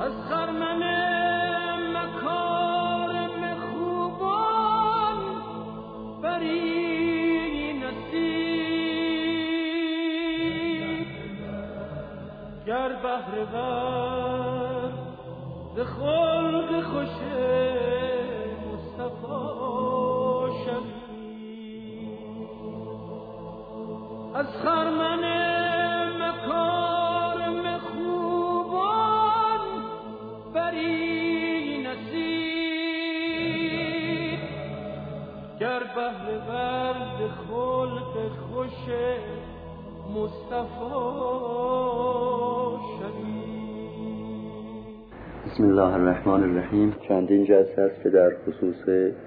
از خرمن مکارم خوبان بری نصیب گر بهره ور ز خلق خوش مصطفی شوی از خرمن مکارم خوبان بری نصیب گر بهره ور ز خلق خوش مصطفی شوی. بسم الله الرحمن الرحیم. چندین جلسه است که در خصوص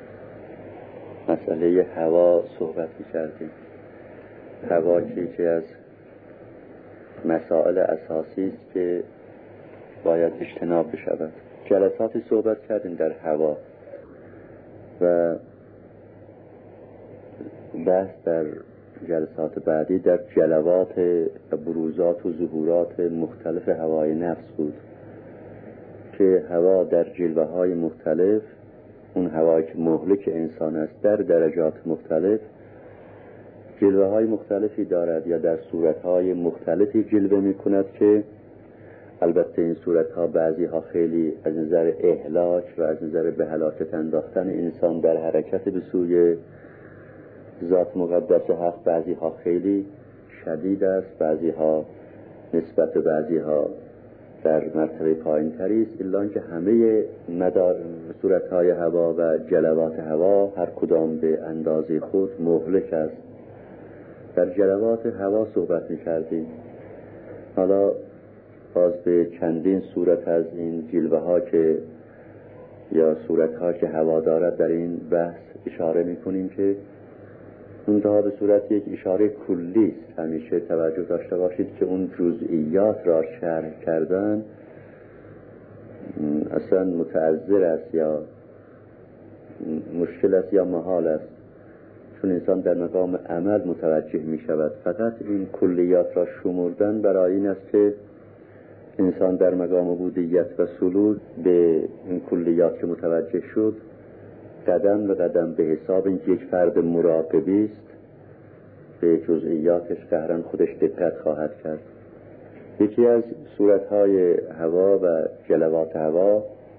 مسئله هوا صحبت می‌کردیم. هوا که از مسائل اساسی است که باید اجتناب بشود. جلساتی صحبت کردیم در هوا و بحث در جلسات بعدی در جلوات و بروزات و ظهورات مختلف هوای نفس بود که هوا در جلوه‌های مختلف، اون هوایی که مهلک انسان است، در درجات مختلف جلوه‌های مختلفی دارد یا در صورت‌های مختلفی جلوه می‌کند که البته این صورت‌ها بعضی‌ها خیلی از نظر اهلاک و از نظر به هلاکت انداختن انسان در حرکت به سوی ذات مقدس حق بعضی‌ها خیلی شدید است، بعضی‌ها نسبت به بعضی‌ها در مرتبه پایین‌تری است، الا اینکه همه صورت‌های هوا و جلوات هوا هر کدام به اندازه خود مهلک است. در جلوات هوا صحبت می‌کردیم. حالا باز به چندین صورت از این جلوه‌ها که یا صورت‌ها که هوا دارد در این بحث اشاره می‌کنیم که منتها به صورت یک اشاره کلی است. همیشه توجه داشته باشید که اون جزئیات را شرح کردن اصلا متعذر است یا مشکل است یا محال است، چون انسان در مقام عمل متوجه می شود. فقط این کلیات را شمردن برای این است که انسان در مقام عبودیت و سلوک به این کلیات که متوجه شد قدم به قدم به حساب این یک فرد مراقبی است به جزئیاتش قهرن خودش دقت خواهد کرد. یکی از صورتهای هوا و جلوات هوا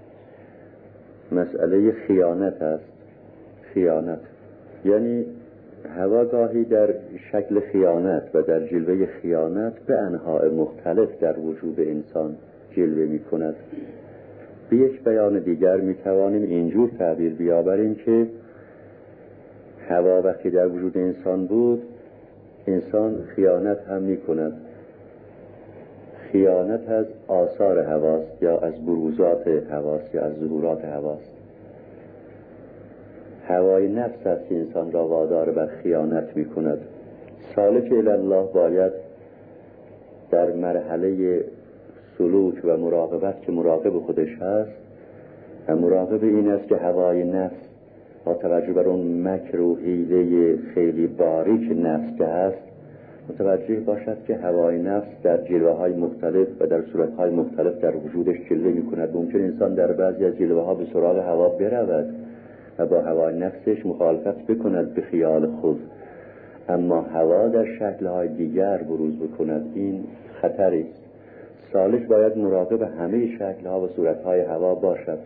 مسئله خیانت است. خیانت یعنی هوا گاهی در شکل خیانت و در جلوه خیانت به انواع مختلف در وجود انسان جلوه می کند. به یک بیان دیگر می توانیم اینجور تعبیر بیاوریم که هوا وقتی در وجود انسان بود، انسان خیانت هم می کند. خیانت از آثار هواست یا از بروزات هواست یا از ظهورات هواست. هوای نفس است که انسان را وادار بر خیانت می کند. سالک الی الله باید در مرحله سلوک و مراقبت که مراقب خودش هست و مراقب این است که هوای نفس با توجه بر اون مکر و حیله خیلی باریک نفس که هست متوجه باشد که هوای نفس در جلوه‌های مختلف و در صورت‌های مختلف در وجودش جلوه می‌کند. ممکن انسان در بعضی از جلوه‌ها به سراغ هوا برود و با هوای نفسش مخالفت بکند به خیال خود، اما هوا در شکل‌های دیگر بروز بکند، این خطری است. سالک باید مراقب همه شکل‌ها و صورت‌های هوا باشد.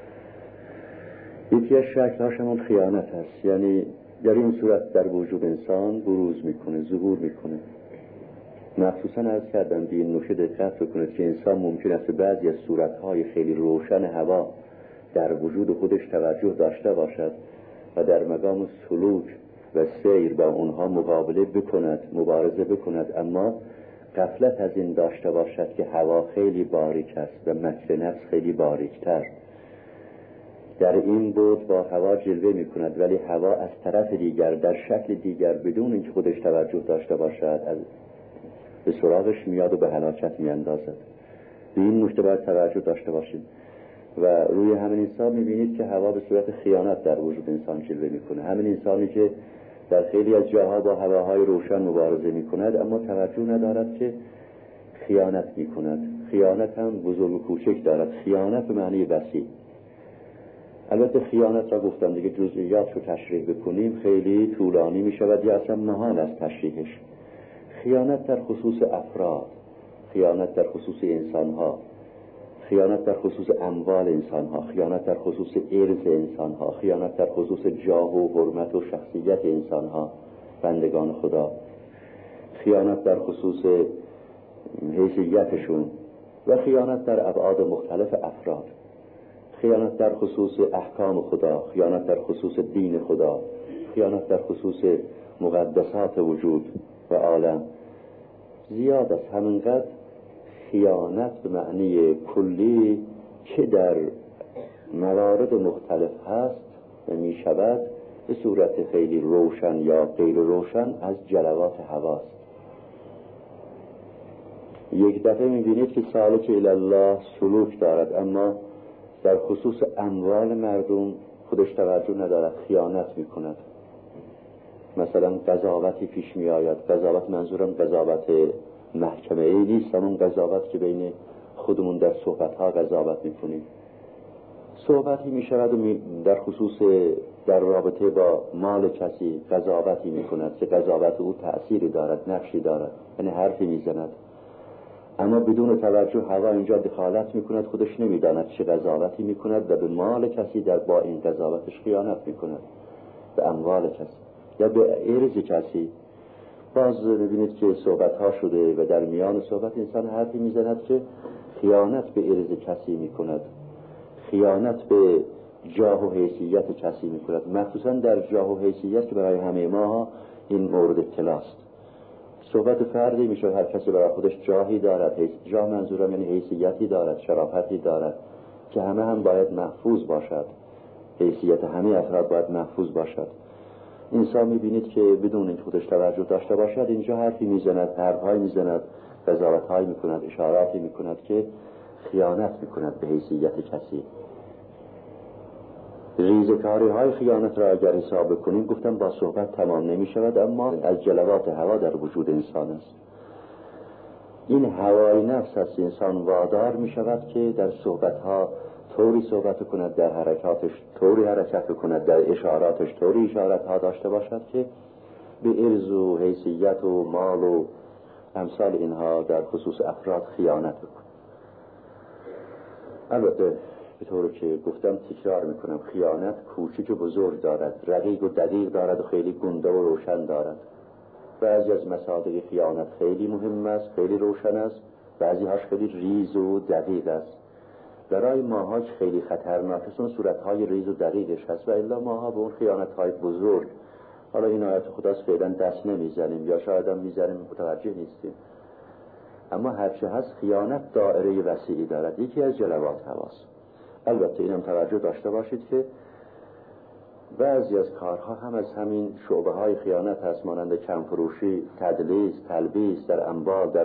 یکی از شکل‌هاش همون خیانت است، یعنی در این صورت در وجود انسان بروز میکنه، ظهور میکنه. مخصوصا عرض کردم به این نکته دقت بکنید که انسان ممکن است بعضی از صورت‌های خیلی روشن هوا در وجود خودش توجه داشته باشد و در مقام سلوک و سیر با اونها مقابله بکند، مبارزه بکند، اما غفلت از این داشته باشد که هوا خیلی باریک است و مکر نفس خیلی باریکتر. در این بود با هوا جلوه می کند، ولی هوا از طرف دیگر در شکل دیگر بدون اینکه خودش توجه داشته باشد به سراغش میاد و به هلاکت می اندازد. به این نکته باید توجه داشته باشید و روی همین حساب می بینید که هوا به صورت خیانت در وجود انسان جلوه می کنه. همین انسانی که در خیلی از جاها با هواهای روشن مبارزه می کند اما توجه ندارد که خیانت می کند. خیانت هم بزرگ و کوچک دارد. خیانت به معنی وسیع. البته خیانت را گفتم دیگه جزئیات رو تشریح بکنیم خیلی طولانی می شود یا اصلا محال است تشریحش. خیانت در خصوص افراد، خیانت در خصوص انسانها، خیانت در خصوص اموال انسانها، خیانت در خصوص ارث انسانها، خیانت در خصوص جاه و حرمت و شخصیت انسانها بندگان خدا، خیانت در خصوص حیثیتشون و خیانت در ابعاد مختلف افراد، خیانت در خصوص احکام خدا، خیانت در خصوص دین خدا، خیانت در خصوص مقدسات وجود و عالم. زیاد است. همینقدر خیانت به معنی کلی که در موارد مختلف هست و می شود به صورت خیلی روشن یا غیر روشن از جلوات هواست. یک دفعه می بینید که سالک الله سلوک دارد اما در خصوص اموال مردم خودش توجه ندارد، خیانت می کند. مثلا قضاوتی پیش می آید. قضاوت منظورم قضاوت محکمه ای نیست، همون قضاوت که بین خودمون در صحبت ها قضاوت می کنیم. صحبتی می شود و در خصوص در رابطه با مال کسی قضاوتی می کند که قضاوت او تأثیری دارد، نقشی دارد، یعنی حرفی می زند اما بدون توجه هوا اینجا دخالت می کند، خودش نمی داند چه قضاوتی می کند و به مال کسی در با این قضاوتش خیانت می کند، به اموال کسی یا به ارث کسی. باز می‌بینید که صحبت ها شده و در میان صحبت انسان حرفی میزند که خیانت به ارث کسی میکند، خیانت به جاه و حیثیت کسی میکند، مخصوصا در جاه و حیثیت که برای همه ما این مورد اطلاعست. صحبت فردی میشه، هر کسی برای خودش جاهی دارد، جاه منظورم یعنی حیثیتی دارد، شرافتی دارد که همه هم باید محفوظ باشد. حیثیت همه افراد باید محفوظ باشد. انسان میبینید که بدون اینکه خودش توجه داشته باشد اینجا حرفی میزند، حرفهایی میزند، قضاوتهایی میکند، اشاراتی میکند که خیانت میکند به حیثیت کسی. ریزکاری های خیانت را اگر حساب بکنیم گفتم با صحبت تمام نمیشود اما از جلوات هوا در وجود انسان است. این هوای نفس است. انسان وادار میشود که در صحبت ها طوری صحبت کند، در حرکاتش طوری حرکت کند، در اشاراتش طوری اشارت ها داشته باشد که به ارث و حیثیت و مال و امثال اینها در خصوص افراد خیانت بکند. البته به طوری که گفتم تکرار میکنم، خیانت کوچک و بزرگ دارد، رقیق و دقیق دارد و خیلی گنده و روشن دارد. بعضی از مصادیق خیانت خیلی مهم است، خیلی روشن است، بعضی هاش خیلی ریز و دقیق است. برای ماها خیلی خطرناک است اون صورتهای ریز و دقیقش هست و الا ماها به اون خیانتهای بزرگ، حالا این آیت خداست، فعلا دست نمیزنیم یا شاید هم میزنیم متوجه نیستیم، اما هرچه هست خیانت دائره وسیعی دارد، یکی از جلوات هواست. البته اینم توجه داشته باشید که بعضی از کارها هم از همین شعبه های خیانت هست، مانند کمفروشی، تدلیس، تلبیس در اموال، در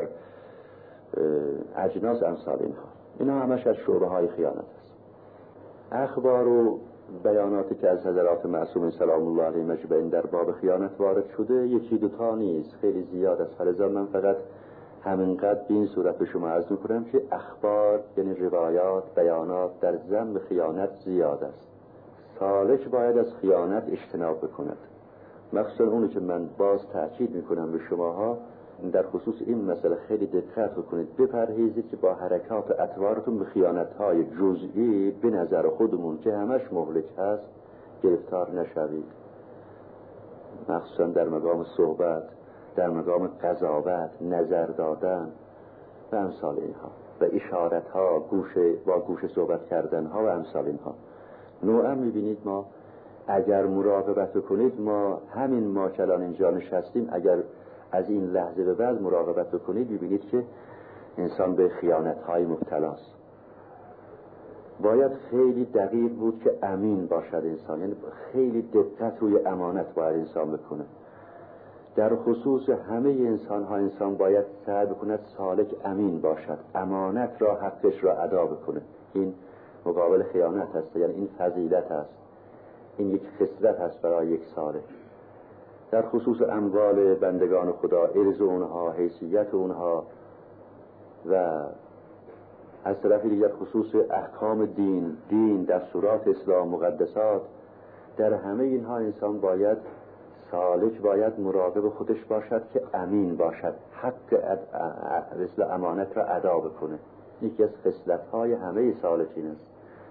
اجناس، امثال اینها همش از شعبه های خیانت است. اخبار و بیاناتی که از حضرات معصومین سلام الله علیهم اجمعین در باب خیانت وارد شده یکی دوتا نیست، خیلی زیاد است. فلذا من فقط همینقدر به این صورت به شما عرض میکنم که اخبار یعنی روایات، بیانات در ذم خیانت زیاد است. سالک باید از خیانت اجتناب بکند، مخصوصا اونی که من باز تأکید میکنم به شماها در خصوص این مسئله خیلی دقت بکنید، بپرهیزید که با حرکات و اطوارتون به خیانت‌های جزئی به نظر خودمون که همش مهلک هست گرفتار نشوید، مخصوصا در مقام صحبت، در مقام قضاوت، نظر دادن و امثال اینها و اشارت‌ها، با گوش صحبت کردن‌ها و امثال اینها. نوعا می‌بینید ما اگر مراقبت کنید، ما که الان اینجا نشستیم اگر از این لحظه به بعد مراقبت بکنید ببینید که انسان به خیانت‌های مبتلاست. باید خیلی دقیق بود که امین باشد انسان، یعنی خیلی دقت روی امانت باید انسان بکنه. در خصوص همه انسان باید سعی بکند سالک امین باشد، امانت را حقش را ادا بکنه. این مقابل خیانت هست، یعنی این فضیلت هست، این یک خصلت هست برای یک سالک. در خصوص اموال بندگان خدا، ارث اونها، حیثیت اونها، و از طرف دیگر خصوص احکام دین دستورات اسلام مقدسات، در همه اینها انسان باید سالک باید مراقب خودش باشد که امین باشد، حق مثل امانت را ادا بکنه. یکی از خصلت‌های همه سالکین است.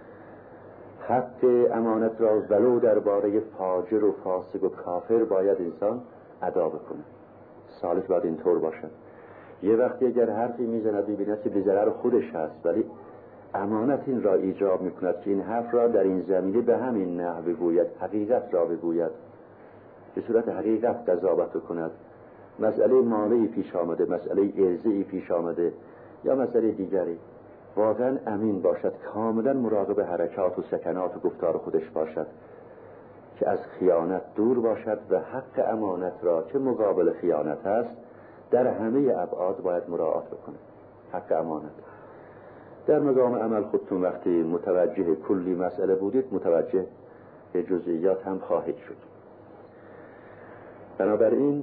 حق امانت را ولو درباره فاجر و فاسق و کافر باید انسان ادا بکنه. سالک باید اینطور باشد. یه وقتی اگر حرفی میزند می‌بیند که به ضرر خودش هست، ولی امانت این را ایجاب می‌کند که این حرف را در این زمینه به همین نحو بگوید، حقیقت را بگوید، به صورت حقیقت قضاوت کند. مسئله مانعی پیش آمده، مسئله ارضی پیش آمده یا مسئله دیگری، واقعا امین باشد، کاملا مراقب حرکات و سکنات و گفتار خودش باشد، که از خیانت دور باشد و حق امانت را که مقابل خیانت است در همه ابعاد باید مراعات بکنه. حق امانت در مقام عمل خودتون وقتی متوجه کلی مسئله بودید، متوجه جزئیات هم خواهید شد. بنابراین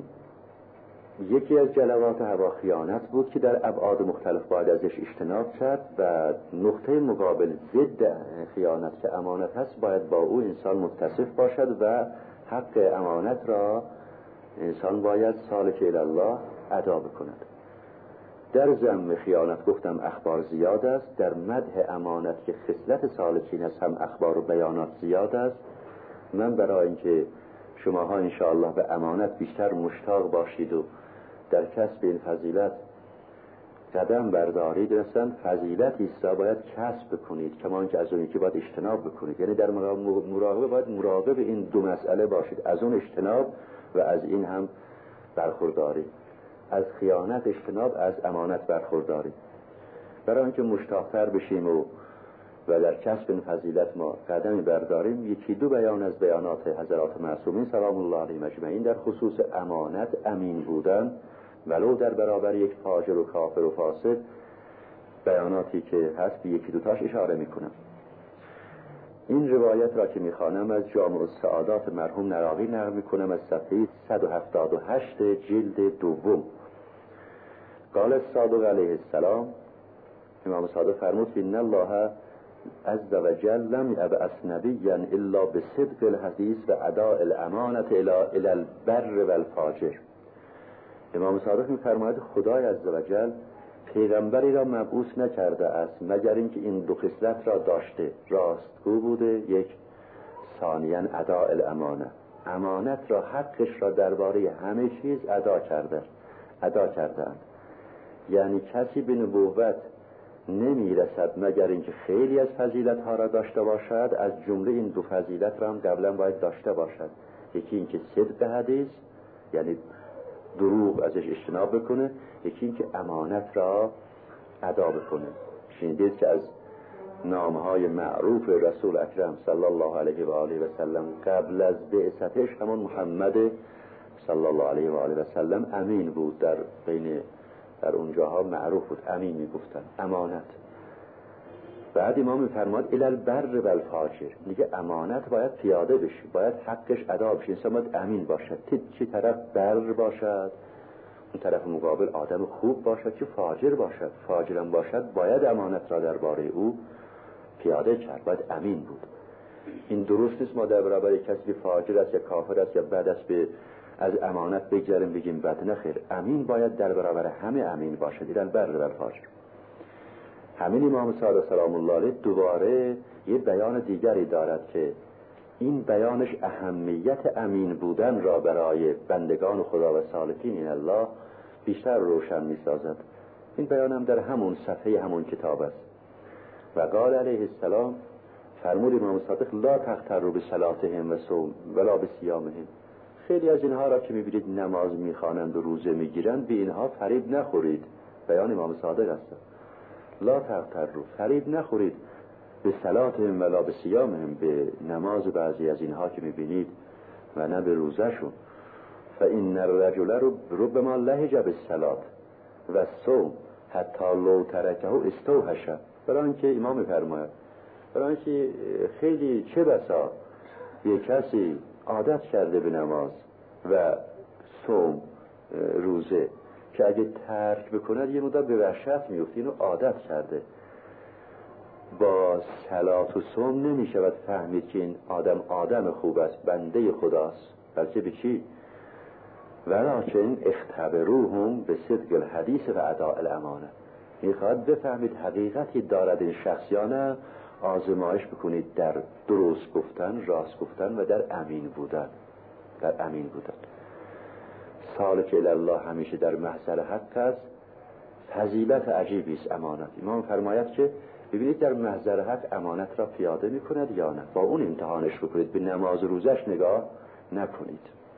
یکی از جلوات هوا خیانت بود که در ابعاد مختلف باید ازش اجتناب کرد و نقطه مقابل ضد خیانت که امانت هست باید با او انسان متصف باشد و حق امانت را انسان باید سالک الله ادا بکند. در ذم خیانت گفتم اخبار زیاد است، در مدح امانت که خصلت سالکین است هم اخبار و بیانات زیاد است. من برای اینکه شماها انشاءالله به امانت بیشتر مشتاق باشید و در کسب این فضیلت قدم بردارید، رسن فضیلتی است باید کسب بکنید، کما اینکه از اون که باید اجتناب بکنید. یعنی در مراقبه باید مراقب این دو مسئله باشید، از اون اجتناب و از این هم برخورداری، از خیانت اجتناب، از امانت برخورداری. برای اینکه مشتاق‌تر بشیم و در کسب این فضیلت ما قدمی برداریم، یکی دو بیان از بیانات حضرات معصومین سلام الله علیهم اجمعین در خصوص امانت، امین بودن ولو در برابر یک فاجر و کافر و فاسق، بیاناتی که هست یکی دوتاش اشاره میکنم. این روایت را که میخوانم از جامع السعادات مرحوم نراقی نقل میکنم از صفحه 178 جلد دوم. قال الصادق علیه السلام، امام صادق فرمود ان الله عز وجل لم یبعث نبیا الا بصدق الحدیث و اداء الامانه الی البر والفاجر. امام صادق می‌فرماید خدای عز وجل پیغمبری را مبعوث نکرده است مگر اینکه این دو خصلت را داشته، راستگو بوده، یک، ثانیاً اداء الامانه، امانت را حقش را درباره همه چیز ادا کردند. یعنی کسی به نبوت نمیرسد مگر اینکه خیلی از فضیلت ها را داشته باشد، از جمله این دو فضیلت را هم قبلا باید داشته باشد. یکی اینکه صدق حدیث، یعنی دروغ ازش اجتناب بکنه، یکی اینکه امانت را ادا بکنه. شنیدید که از نامهای معروف رسول اکرم صلی الله علیه و آله و سلم قبل از بعثتش همون محمد صلی الله علیه و آله و سلم امین بود، در بین در اونجاها معروف بود، امین میگفتن، امانت. بعد امام میفرماد الی البر والفاجر، میگه امانت باید پیاده بشه، باید حقش ادا بشه، انسان باید امین باشد، چه طرف بر باشد، اون طرف مقابل آدم خوب باشد، چه فاجر باشد، فاجرم باشد باید امانت را درباره او پیاده کرد، باید امین بود. این درست نیست ما در برابر کسی که فاجر است یا کافر است یا بد است از امانت بگذاریم بگیم بد، نخیر، امین باید در برابر همه امین باشد. الی البر والفاجر. همین امام صادق سلام الله علیه دوباره یه بیان دیگری دارد که این بیانش اهمیت امین بودن را برای بندگان خدا و سالکین این الله بیشتر روشن می سازد. این بیان هم در همون صفحه همون کتاب است. و قال علیه السلام، فرمود امام صادق لا تغتروا بصلاتهم و صوم ولا بصیامهم. خیلی از اینها را که میبینید نماز میخوانند و روزه میگیرند، به اینها فریب نخورید. بیان امام صادق است. لا تغتروا، فریب نخورید به صلاتهم ولا به صیامهم، به نماز بعضی از اینها که میبینید و نه به روزهشون. فإن الرجل ربما لهج بالصلاة و الصوم حتی لو ترکه استوحش. برای اینکه امام میفرماید، برای اینکه خیلی چه بسا یک کسی عادت کرده به نماز و صوم، روزه، که اگه ترک بکند یه مدت به وحشت میفته، اینو عادت کرده. با صلات و صوم نمیشود فهمید که این آدم خوب است، بنده خداست، بلکه به چی؟ ولکن اختبروهم به صدق الحدیث و اداء الامانه. میخواد بفهمید حقیقتی دارد این شخص یا نه، آزمایش بکنید در درست گفتن، راست گفتن و در امین بودن. سالک الله همیشه در محضر حق است. فضیلت عجیبی است امانت. امام فرماید که ببینید در محضر حق امانت را پیاده میکند یا نه، با اون امتحانش بکنید، به نماز روزش نگاه نکنید.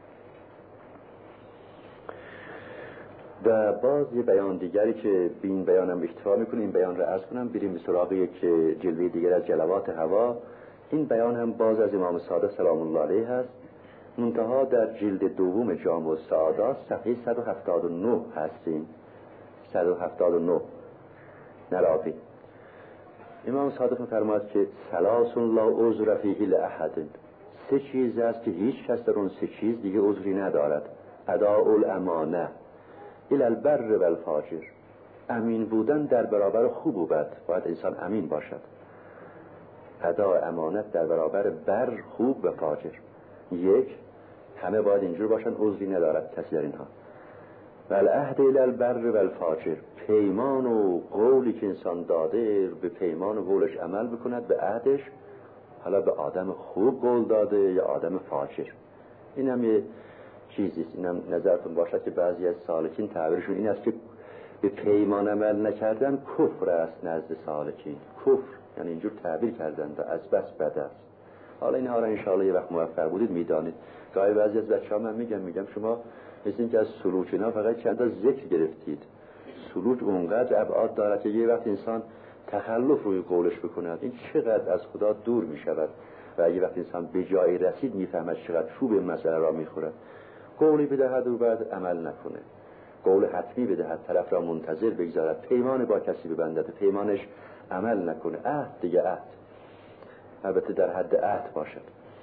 و باز یه بیان دیگری که به این بیانم اکتفا میکنه، این بیان را عرض کنم، بریم به سراغ یک جلوه دیگر از جلوات هوا. این بیان هم باز از امام صادق سلام الله علیه هست، منتها در جلد دوم جامع السعادات صفحه 179 هستیم. 179 نراوی. امام صادق می‌فرماید که ثلاث لا عذر فیه لاحد. سه چیز است که هیچ کس در اون سه چیز دیگه عذری ندارد. اداء الامانه الی البر و الفاجر. امین بودن در برابر خوب و بد، باید انسان امین باشد. اداء امانت در برابر بر، خوب و فاجر. یک، همه باید اینجور باشن، عذری ندارد کسی در اینها. و العهد الی البر و الفاجر. پیمان و قولی که انسان داده به پیمان و قولش عمل بکند، به عهدش، حالا به آدم خوب قول داده یا آدم فاجر. این هم یه چیزیست. این هم نظرتون باشد که بعضی از سالکین تعبیرشون این است که به پیمان عمل نکردن کفر است نزد سالکین. کفر یعنی اینجور تعبیر کردن و از بس بد است. حالا این ها را انشاءالله یه وقت موفق بودید میدانید. گاهی بعضی از بچه‌ها من میگم شما مثل این که از سلوک اینا فقط چند تا ذکر گرفتید. سلوک اونقدر ابعاد دارد که یه وقت انسان تخلف روی قولش بکند، این چقدر از خدا دور میشود و یه وقت انسان به جایی رسید میفهمد چقدر چوب این مسئله را میخورد. قولی بدهد و بعد عمل نکنه، قول حتمی بدهد، طرف را منتظر بگذارد، پیمان با کسی ببندد، پیمانش عمل نکنه، عهد دیگه عهد، البته در حد عهد باشد.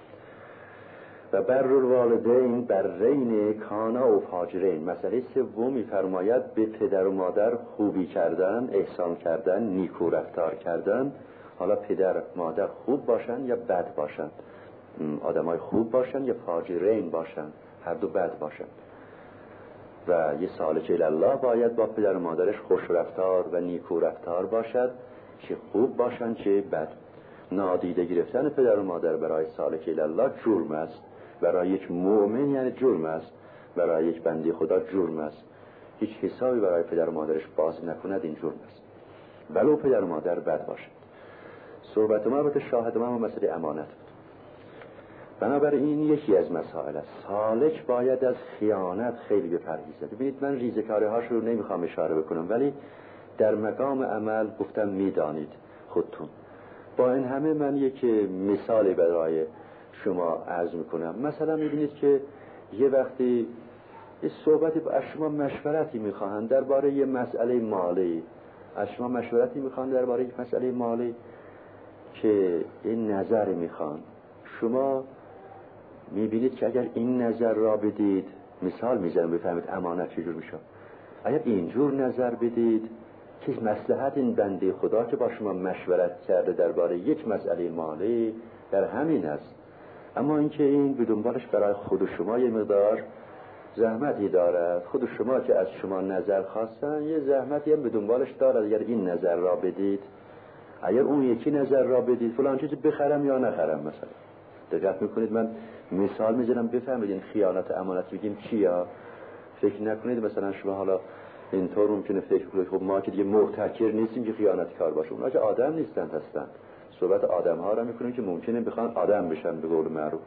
و بر الوالدین برین کانا و فاجرین. مسئله سوم می‌فرماید به پدر و مادر خوبی کردن، احسان کردن، نیکو رفتار کردن. حالا پدر مادر خوب باشن یا بد باشن، آدمای خوب باشن یا فاجرین باشن، هر دو بد باشن. و یه سالک الله باید با پدر و مادرش خوش رفتار و نیکو رفتار باشد، چه خوب باشن چه بد. نادیده گرفتن پدر و مادر برای سالک الله جرم است، برای یک مؤمن یعنی جرم است، برای یک بنده خدا جرم است. هیچ حسابی برای پدر و مادرش باز نکند، این جرم است، ولو پدر و مادر بد باشد. صحبت ما البته شاهد ما مسئله امانت بود. بنابراین این یکی از مسائل است. سالک باید از خیانت خیلی بپرهیزد. ببینید من ریزکاری هاش رو نمیخوام اشاره بکنم، ولی در مقام عمل گفتم میدانید خودتون. با این همه من یک مثالی برای شما عرض میکنم. مثلا میبینید که یه وقتی یه صحبتی از شما مشورتی میخواهند درباره یه مسئله مالی، از شما مشورتی میخواهند درباره یک مسئله مالی که این نظر میخوان. شما میبینید که اگر این نظر را بدید، مثال میزنم بفهمید امانت چجور میشه، اگر اینجور نظر بدید که مصلحت این بنده خدا که با شما مشورت کرده درباره یک مسئله مالی در همین است، اما اینکه این به دنبالش برای خود شما یه مقدار زحمتی دارد، خود شما که از شما نظر خواستن یه زحمتی هم به دنبالش دارد، اگر این نظر را بدید، اگر اون یکی نظر را بدید فلان چیزی بخرم یا نخرم مثلا. دقت میکنید من مثال میزنم بفهمید این خیانت امانت میگیم چیه. فکر نکنید مثلا شما حالا اینطور ممکنه فکر کنید خب ما که دیگه محتکر نیستیم که خیانت کار باشه، اونها که آدم نیستن هستن. صحبت آدم ها را میکنیم که ممکنه بخوان آدم بشن به قول معروف.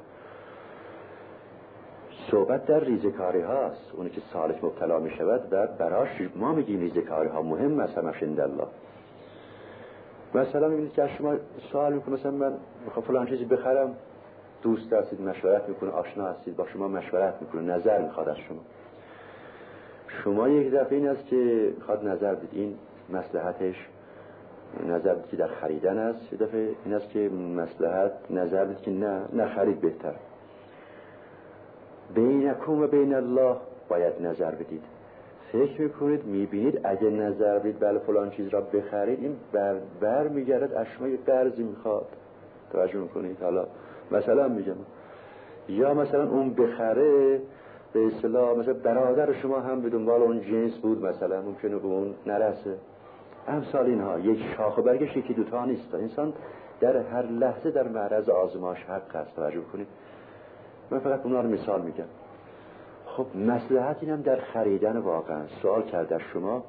صحبت در ریزکاری هاست، اونی که سالک مبتلا میشود و براش ما میگیم ریزکاری ها مهم است همش عند الله. مثلا میبینید که از شما سوال میکنه مثلا من میخوام فلان چیزی بخرم، دوست هستید مشورت میکنه، آشنا هستید با شما مشورت میکنه، نظر میخواد از شما یک دفعه این است که خواهد نظر بدید این مصلحتش، نظر بدید که در خریدن است، یک دفعه این است که مصلحت نظر بدید که نه خرید بهتر. بینکم و بین الله باید نظر بدید. فکر میکنید میبینید اگه نظر بدید بله فلان چیز را بخرید، این بر میگرد اشمای قرضی میخواد. توجه میکنید؟ حالا مثلا میگم یا مثلا اون بخره به اصطلاح مثلا برادر شما هم به دنبال اون جنس بود، مثلا ممکنه به اون نرسه. امثال اینها یک شاخ و برگش یکی دوتا نیست. انسان در هر لحظه در معرض آزمایش حق است. توجه کنید. من فقط اونا رو مثال میگم. خب مصلحت اینم در خریدن واقعا سوال کرده شما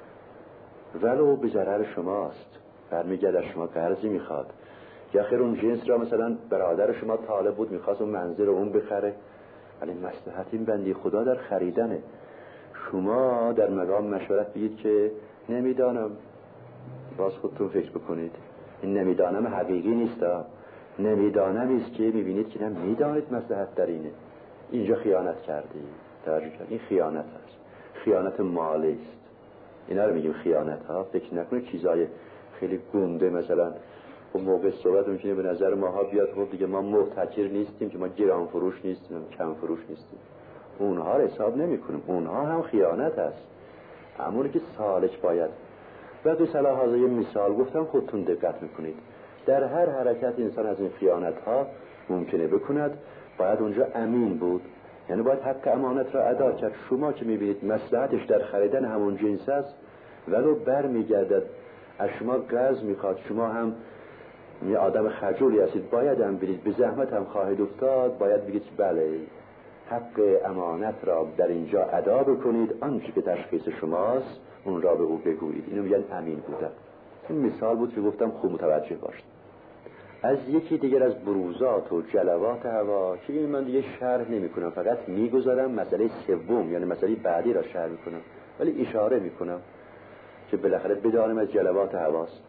ولو به ضرر شماست، برمیگرد از شما قرضی میخواد، یا خیر اون جنس را مثلا برادر شما طالب بود میخواست اون منزل رو اون بخره، ولی مصلحت این بندی خدا در خریدنه. شما در مقام مشورت بگید که نمیدانم، باز خودتون فکر بکنید، این نمیدانم حقیقی نیست، نمیدانم است که میبینید که نمیدانید مصلحت در اینه، اینجا خیانت کردی. توجه کنید، این خیانت است، خیانت مالی است. اینا رو میگیم خیانت ها. فکر نکنید چیزای خیلی گنده مثلا اون موقع صحبت میکنه به نظر ماها بیاد خب دیگه ما محتکر نیستیم که ما گران فروش نیستیم، کم فروش نیستیم. اونها رو حساب نمیکنیم، اونها هم خیانت است، اموری که سالک باید. و به صلاح حاضر یه مثال گفتم خودتون دقت میکنید. در هر حرکت انسان از این خیانت ها ممکنه بکند، باید اونجا امین بود، یعنی باید حق امانت را ادا کرد. شما که میبینید مصلحتش در خریدن همون جنس است ولو بر میگردد از شما قرض میخواد، شما هم یه آدم خجولی هستید، باید هم برید، به زحمت هم خواهید افتاد، باید بگید بله حق امانت را در اینجا ادا بکنید، آنچه که تشخیص شماست اون را به او بگویید. اینو میگن امین بودن. این مثال بود که گفتم خوب متوجه باشید. از یکی دیگر از بروزات و جلوات هوا که این من دیگه شرح نمی کنم، فقط میگذارم مسئله سوم یعنی مسئله بعدی را شرح میکنم، ولی اشاره میکنم که بالاخره بدانیم از جلوات هواست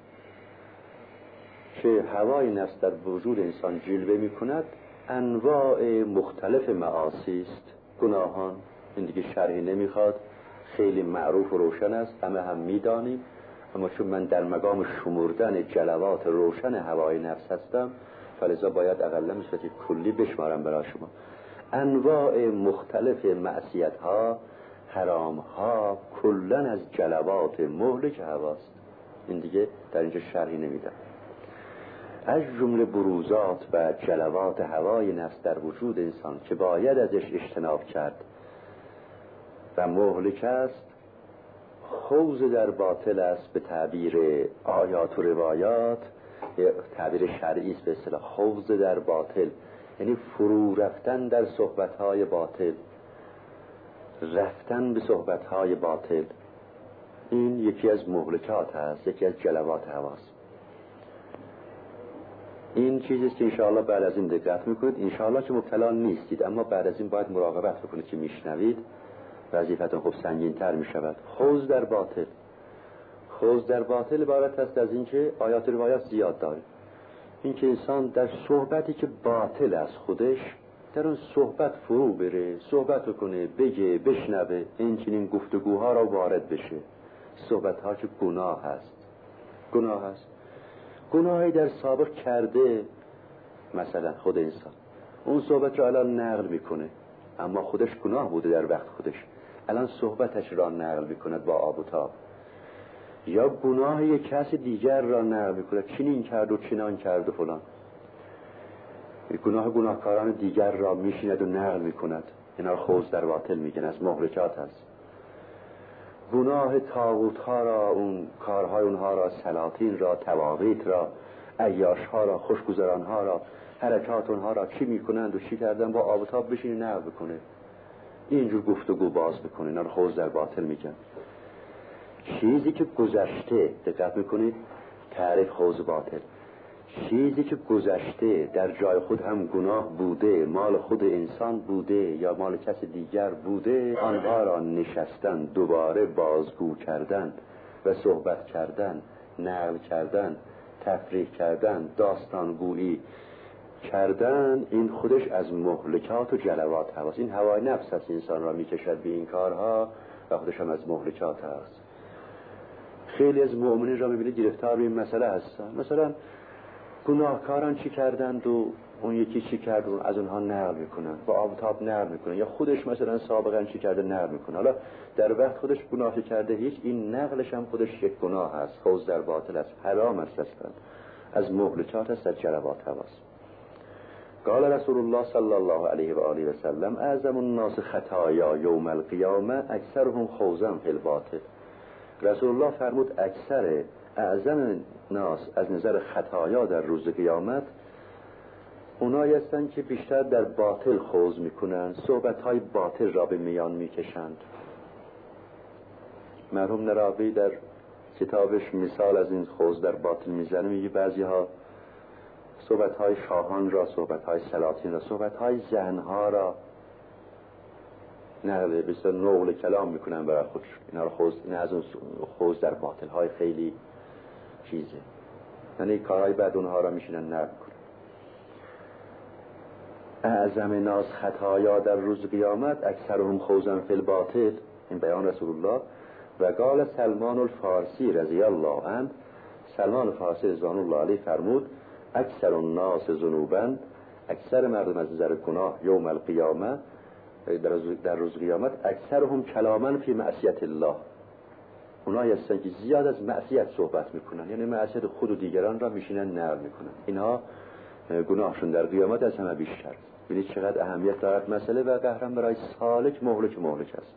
که هوای نفس در وجود انسان جلوه میکند. انواع مختلف معاصی است، گناهان. این دیگه شرحی نمیخواد، خیلی معروف و روشن است، همه هم میدانیم. اما چون من در مقام شمردن جلوات روشن هوای نفس هستم، فلذا باید اقلا به صورت کلی بشمارم برای شما. انواع مختلف معصیت ها، حرام ها، کلن از جلوات مهلک هواست. این دیگه در اینجا شرحی نمیدم. از جمله بروزات و جلوات هوای نفس در وجود انسان که باید ازش اجتناب کرد و مهلک است، خوض در باطل است. به تعبیر آیات و روایات، تعبیر شرعی است به اصطلاح، خوض در باطل یعنی فرو رفتن در صحبت‌های باطل، رفتن به صحبت‌های باطل. این یکی از مهلکات است، یکی از جلوات هواست. این چیزیست که انشاءالله بعد از این دقت میکنید. انشاءالله که مبتلا نیستید، اما بعد از این باید مراقبت بکنید که میشنوید، وظیفتون خوب سنگین‌تر میشود. خوض در باطل. خوض در باطل عبارت است از اینکه آیات روایات زیاد داره، اینکه انسان در صحبتی که باطل از خودش در اون صحبت فرو بره، صحبت کنه، بگه، بشنوه، این چنین گفتگوها را وارد بشه. صحبت‌ها که گناه هست، گناه هست، گناهی در سابق کرده. مثلا خود انسان اون صحبت را الان نقل میکنه، اما خودش گناه بوده در وقت خودش، الان صحبتش را نقل میکند با آب و تاب. یا گناه یک کس دیگر را نقل میکند، چنین کرد و چنان کرد و فلان. گناهکاران دیگر را میشیند و نقل میکند. اینا خوض در باطل میگن، از مهلکات هست. گناه طاغوت ها را، اون کارهای اونها را، سلاطین را، تواغیت را، عیاش ها را، خوشگذران ها را، حرکات اونها را چی میکنند و چی کردن، با آب و تاب بشین نقل بکنه، اینجور گفتگو باز بکنه. اینا رو خوض در باطل میگن. چیزی که گذشته، دقت میکنید تعریف خوض باطل، چیزی که گذشته در جای خود هم گناه بوده، مال خود انسان بوده یا مال کس دیگر بوده، آنها را نشستن دوباره بازگو کردن و صحبت کردن، نقل کردن، تفریح کردن، داستانگویی کردن، این خودش از مهلکات و جلوات هواست. این هوای نفس هست انسان را میکشد به این کارها و خودش هم از مهلکات هست. خیلی از مؤمنین را میبینید گرفتار به این مسئله هستن. مثلا گناهکاران چی کردند و اون یکی چی کرد رو از اونها نقل میکنن، با آفتاب نقل میکنن، یا خودش مثلا سابقا چی کرده نقل میکنه. حالا در وقت خودش گناه کرده، هیچ این نقلش هم خودش یک گناه است، خوض در باطل است، حرام است اصلا، از مهلکات است، از جلوات هواست. قال رسول الله صلی الله علیه و آله و سلم اعظم الناس خطایا یوم القیامه اکثرهم خوضا فی الباطل. رسول الله فرمود اکثر اعظم ناس از نظر خطایا در روز قیامت اونایی هستند که بیشتر در باطل خوض میکنند، صحبت‌های باطل را به میان میکشند. مرحوم نراقی در کتابش مثال از این خوض در باطل میزنه، میگه بعضی‌ها صحبت‌های شاهان را، صحبت‌های سلاطین را، صحبت‌های زنها را نقل بسیار نقل کلام میکنن برای خودشون. اینا رو خوض، این از اون خوض در باطل‌های خیلی چیزه، یعنی کارهای بعد اونها را میشینن نقل کنن. اعظم ناس خطایا در روز قیامت اکثرهم خوضا فی الباطل، این بیان رسول الله. و قال سلمان الفارسی رضی الله عنه، سلمان الفارسی رضوان الله علیه فرمود اکثر الناس ذنوبا، اکثر مردم از نظر گناه یوم القیامه، در روز قیامت، اکثرهم کلاما فی معصیت الله، اونایی هستن که زیاد از معصیت صحبت میکنن، یعنی معصیت خود و دیگران را میشینن نقل میکنن. اینها گناهشون در قیامت از همه بیشتر. ببینید چقدر اهمیت دارد مسئله و قهرم برای سالک مهلک است.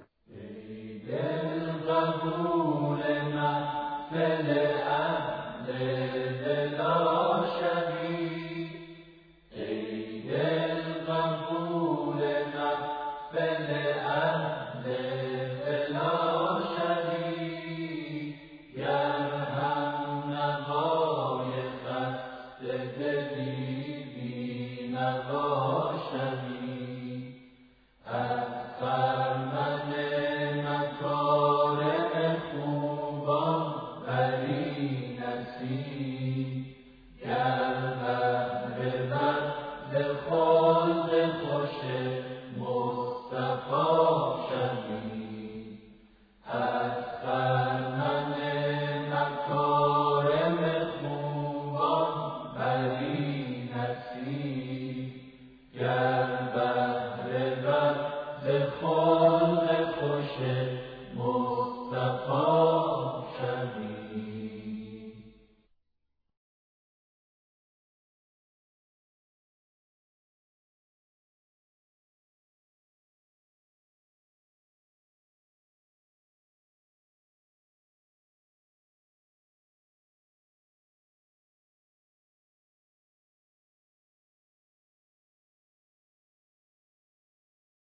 See